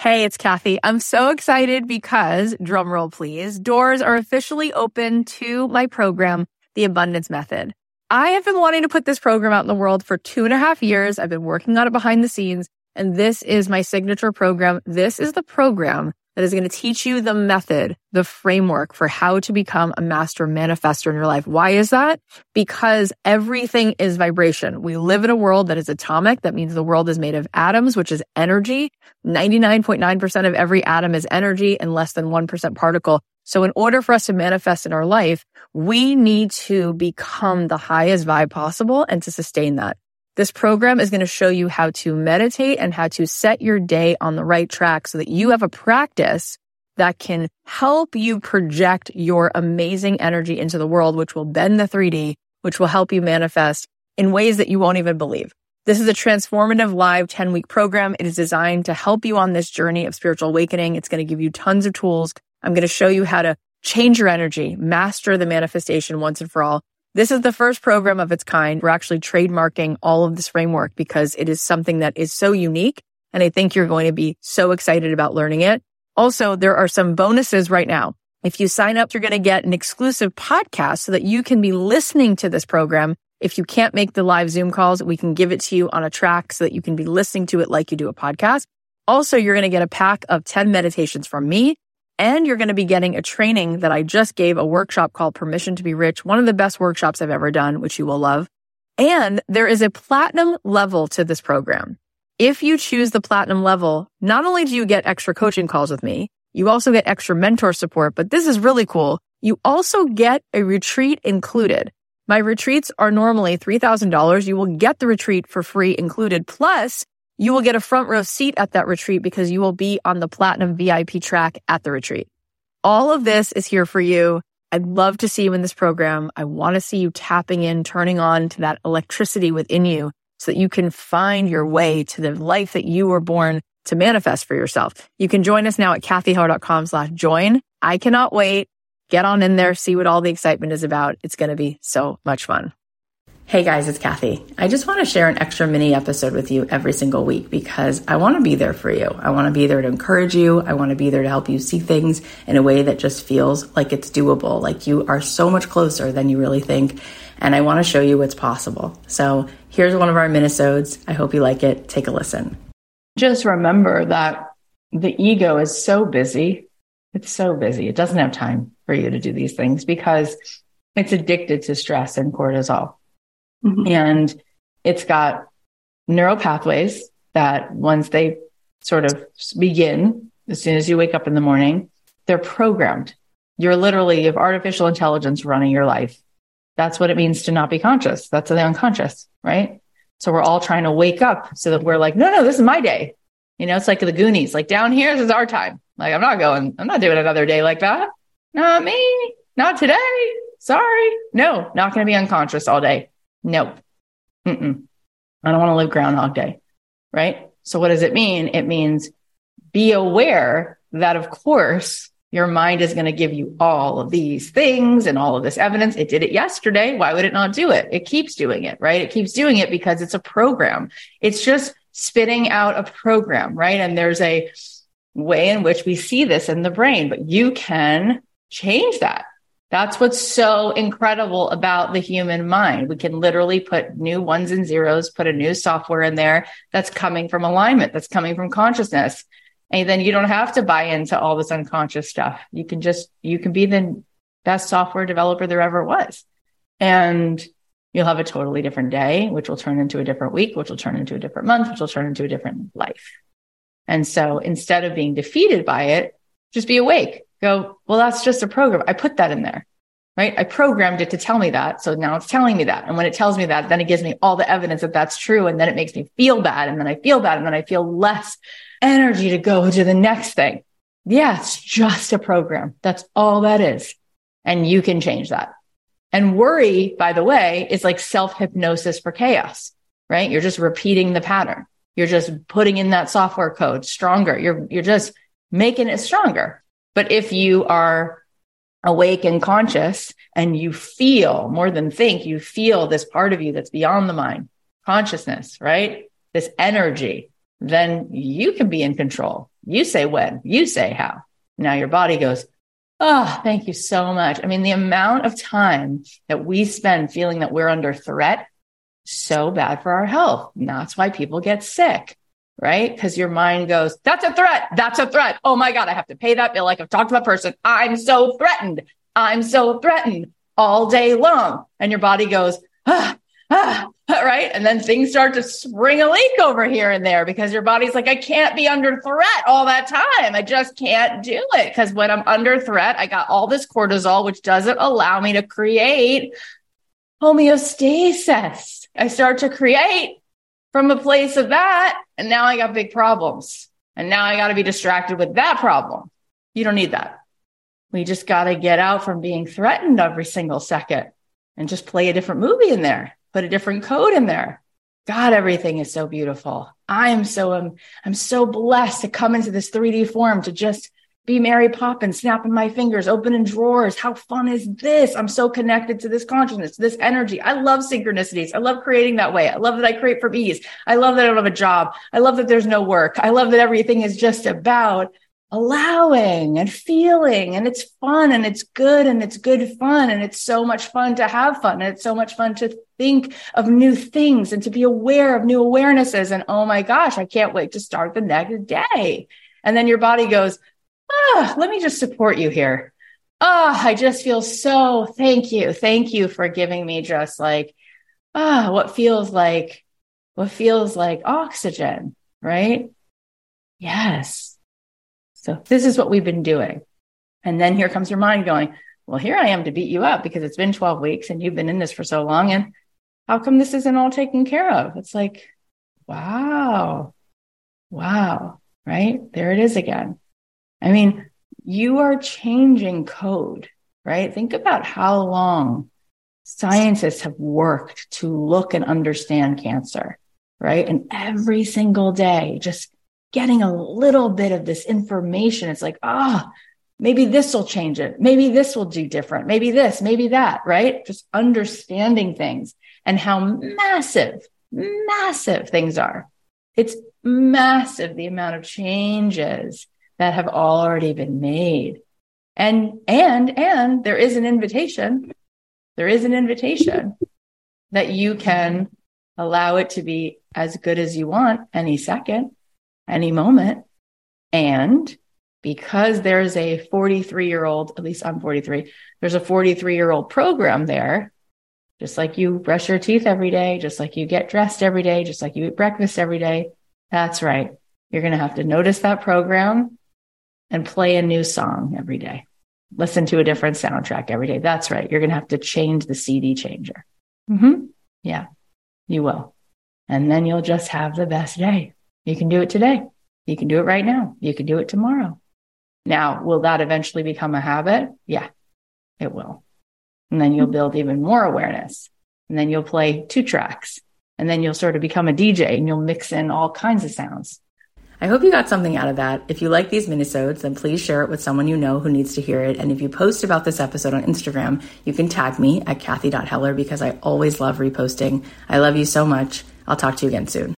Hey, it's Kathy. I'm so excited because, drumroll please, doors are officially open to my program, The Abundance Method. I have been wanting to put this program out in the world for 2.5 years. I've been working on it behind the scenes, and this is my signature program. This is the program that is going to teach you the method, the framework for how to become a master manifestor in your life. Why is that? Because everything is vibration. We live in a world that is atomic. That means the world is made of atoms, which is energy. 99.9% of every atom is energy and less than 1% particle. So in order for us to manifest in our life, we need to become the highest vibe possible and to sustain that. This program is going to show you how to meditate and how to set your day on the right track so that you have a practice that can help you project your amazing energy into the world, which will bend the 3D, which will help you manifest in ways that you won't even believe. This is a transformative live 10-week program. It is designed to help you on this journey of spiritual awakening. It's going to give you tons of tools. I'm going to show you how to change your energy, master the manifestation once and for all. This is the first program of its kind. We're actually trademarking all of this framework because it is something that is so unique. And I think you're going to be so excited about learning it. Also, there are some bonuses right now. If you sign up, you're going to get an exclusive podcast so that you can be listening to this program. If you can't make the live Zoom calls, we can give it to you on a track so that you can be listening to it like you do a podcast. Also, you're going to get a pack of 10 meditations from me. And you're going to be getting a training that I just gave, a workshop called Permission to be Rich, one of the best workshops I've ever done, which you will love. And there is a platinum level to this program. If you choose the platinum level, not only do you get extra coaching calls with me, you also get extra mentor support, but this is really cool. You also get a retreat included. My retreats are normally $3,000. You will get the retreat for free included. Plus, you will get a front row seat at that retreat because you will be on the platinum VIP track at the retreat. All of this is here for you. I'd love to see you in this program. I want to see you tapping in, turning on to that electricity within you so that you can find your way to the life that you were born to manifest for yourself. You can join us now at kathyheller.com/join. I cannot wait. Get on in there, see what all the excitement is about. It's going to be so much fun. Hey guys, it's Kathy. I just want to share an extra mini episode with you every single week because I want to be there for you. I want to be there to encourage you. I want to be there to help you see things in a way that just feels like it's doable, like you are so much closer than you really think. And I want to show you what's possible. So here's one of our minisodes. I hope you like it. Take a listen. Just remember that the ego is so busy. It's so busy. It doesn't have time for you to do these things because it's addicted to stress and cortisol. Mm-hmm. And it's got neural pathways that once they sort of begin, as soon as you wake up in the morning, they're programmed. You have artificial intelligence running your life. That's what it means to not be conscious. That's the unconscious, right? So we're all trying to wake up so that we're like, no, this is my day. It's like the Goonies, like down here, this is our time. Like, I'm not doing another day like that. Not me, not today. Sorry. No, not going to be unconscious all day. Nope. I don't want to live Groundhog Day, right? So what does it mean? It means be aware that, of course, your mind is going to give you all of these things and all of this evidence. It did it yesterday. Why would it not do it? It keeps doing it, right? It keeps doing it because it's a program. It's just spitting out a program, right? And there's a way in which we see this in the brain, but you can change that. That's what's so incredible about the human mind. We can literally put new ones and zeros, put a new software in there that's coming from alignment, that's coming from consciousness. And then you don't have to buy into all this unconscious stuff. You can be the best software developer there ever was. And you'll have a totally different day, which will turn into a different week, which will turn into a different month, which will turn into a different life. And so instead of being defeated by it, just be awake. Go, well, that's just a program. I put that in there, right? I programmed it to tell me that. So now it's telling me that. And when it tells me that, then it gives me all the evidence that that's true. And then it makes me feel bad. And then I feel bad. And then I feel less energy to go to the next thing. Yeah, it's just a program. That's all that is. And you can change that. And worry, by the way, is like self-hypnosis for chaos, right? You're just repeating the pattern. You're just putting in that software code stronger. You're just making it stronger. But if you are awake and conscious and you feel more than think, you feel this part of you that's beyond the mind, consciousness, right? This energy, then you can be in control. You say when, you say how. Now your body goes, oh, thank you so much. I mean, the amount of time that we spend feeling that we're under threat, so bad for our health. And that's why people get sick, right? Because your mind goes, that's a threat. That's a threat. Oh my God, I have to pay that bill. Like I've talked to that person. I'm so threatened. I'm so threatened all day long. And your body goes, right? And then things start to spring a leak over here and there because your body's like, I can't be under threat all that time. I just can't do it. Because when I'm under threat, I got all this cortisol, which doesn't allow me to create homeostasis. I start to create from a place of that. And now I got big problems. And now I got to be distracted with that problem. You don't need that. We just got to get out from being threatened every single second and just play a different movie in there, put a different code in there. God, everything is so beautiful. I'm so blessed to come into this 3D form to just be Mary Poppins, snapping my fingers, opening drawers. How fun is this? I'm so connected to this consciousness, this energy. I love synchronicities. I love creating that way. I love that I create for ease. I love that I don't have a job. I love that there's no work. I love that everything is just about allowing and feeling, and it's fun and it's good fun. And it's so much fun to have fun. And it's so much fun to think of new things and to be aware of new awarenesses. And oh my gosh, I can't wait to start the next day. And then your body goes, let me just support you here. I just feel so, thank you. Thank you for giving me just like, what feels like oxygen, right? Yes. So this is what we've been doing. And then here comes your mind going, well, here I am to beat you up because it's been 12 weeks and you've been in this for so long. And how come this isn't all taken care of? It's like, wow, right? There it is again. I mean, you are changing code, right? Think about how long scientists have worked to look and understand cancer, right? And every single day, just getting a little bit of this information. It's like, maybe this will change it. Maybe this will do different. Maybe this, maybe that, right? Just understanding things and how massive things are. It's massive, the amount of changes that have already been made. And there is an invitation. There is an invitation that you can allow it to be as good as you want any second, any moment. And because there's a 43-year-old, at least I'm 43, there's a 43-year-old program there, just like you brush your teeth every day, just like you get dressed every day, just like you eat breakfast every day. That's right. You're going to have to notice that program and play a new song every day. Listen to a different soundtrack every day. That's right. You're going to have to change the CD changer. Yeah, you will. And then you'll just have the best day. You can do it today. You can do it right now. You can do it tomorrow. Now, will that eventually become a habit? Yeah, it will. And then you'll build even more awareness. And then you'll play 2 tracks. And then you'll sort of become a DJ and you'll mix in all kinds of sounds. I hope you got something out of that. If you like these minisodes, then please share it with someone you know who needs to hear it. And if you post about this episode on Instagram, you can tag me at Kathy.Heller because I always love reposting. I love you so much. I'll talk to you again soon.